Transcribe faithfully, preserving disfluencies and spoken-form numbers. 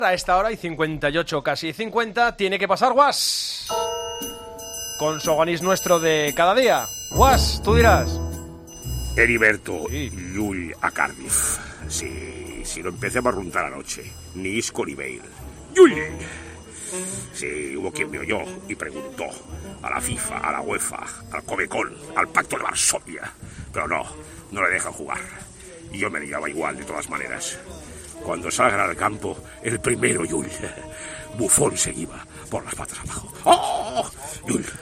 A esta hora y cincuenta y ocho, casi cincuenta, tiene que pasar Guas. Con Soganís nuestro de cada día. Guas, tú dirás. Heriberto Sí. Llull a Cardiff. Sí, sí, lo empecé a barruntar anoche. Ni Isco ni Bale. Llull. Sí, hubo quien me oyó y preguntó a la FIFA, a la UEFA, al Comecon, al Pacto de Varsovia. Pero no, no le dejan jugar. Y yo me liaba igual de todas maneras. Cuando salgan al campo, el primero Llull. Buffon se iba por las patas abajo. ¡Oh! Llull,